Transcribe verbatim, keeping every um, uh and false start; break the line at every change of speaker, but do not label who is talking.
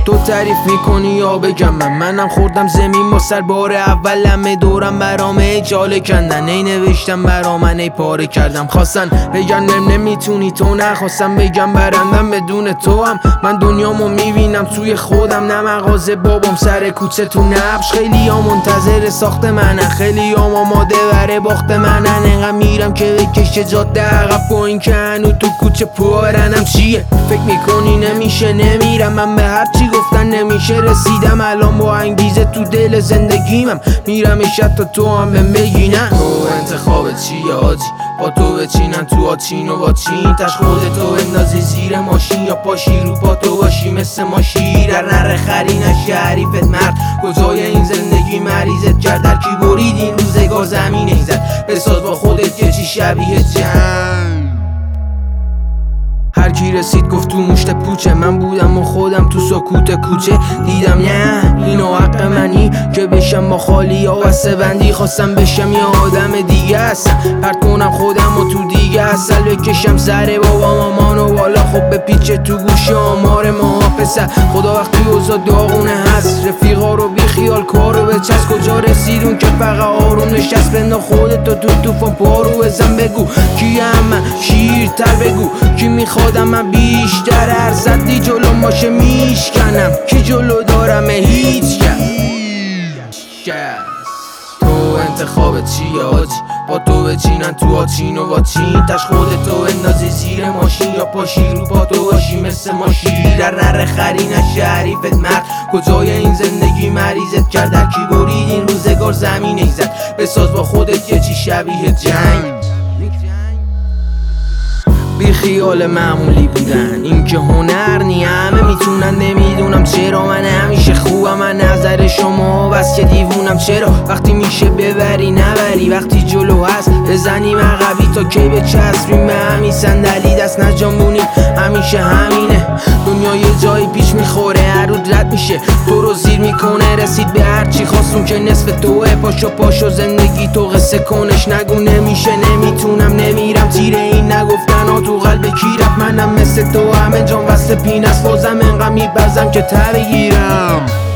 تو تعریف میکنی یا بگم من منم خوردم زمین با سر بار اولم دورم برام ای چاله کندن ای نوشتم برا من ای پاره کردم خواستن بگن نم نمیتونی تو نخواستم بگم برندم بدون تو هم من دنیامو میبینم توی خودم نه مغازه بابام سر کوچه تو نبش خیلی ها منتظر ساخت منن خیلی ها آماده بره باخت منن انقدر میرم که بکشه جاده عقب با این که هنو تو کوچه پارنم چیه فکر میکنی نمیشه نمیرم من به هرچی گفتن نمیشه رسیدم الان با انگیزه تو دل زندگیمم میرم شب تا تو هم بهم بگی نه تو انتخابت چیه آجی با تو بچینن تو آچین و با چین تش خودتو اندازی زیر ماشین یا پاشی رو پا تو باشی مثل ما شیر نره خری نشی حریفت مرد کجای این زندگی مریضت کرد در کی برید این روزگار زمین ایزد بساز با خودت که چی شبیه جنگ هر کی رسید گفت تو مشت پوچه من بودم و خودم تو سکوت کوچه دیدم نه اینو حق منی که بشم با خالی ها بسته بندی خواستم بشم یه آدم دیگه هستم پرت کنم خودم و تو دیگه اصل بکشم سر بابا مامانو بالا خب به پیچه تو گوش آمار ماها پسر خدا وقتی اوزا داغونه هست رفیقا رو بی خیال کارو به چست کجا رسیدون که فقط آروم نشست بندا خودتو تو توفان پارو بزن بگو کی هم شیرتر بگو کی میخوادم من بیشتر ارزدی جلو ماشه میشکنم کی جلو دارم هیچ کس تو انتخابت چیه آجی با تو بچینن تو آچین و با چین تش خودتو اندازی زیر ماشین یا پاشی رو پا تو باشی مثل ما شیر در نره خری نشی حریفت مرد کجای این زندگی مریضت کرد در کی برید این روزگار زمین ایزد بساز با خودت یه چی شبیه جنگ بی خیال معمولی بودن این که هنر نی همه میتونن نمیدونم چرا من همیشه خوبم من نظر شما بس که دیوونم چرا وقتی میشه ببری نبری وقتی جلو هست بزنیم عقبی تا کی به چسبیم به همین صندلی دست نجنبونیم همیشه همینه دنیا یه جایی پیش میخوره هر رو رد میشه تو رو زیر میکنه رسید به هرچی خواستون که نصف توه پاشو پاشو زندگی تو قصه کنش نگو نمیشه نمیتونم نمیرم تیره این نگفتن ها تو قلب کیرم منم مثل تو همه جان وسط پین است بازم انقدر میبزم که ته بگیرم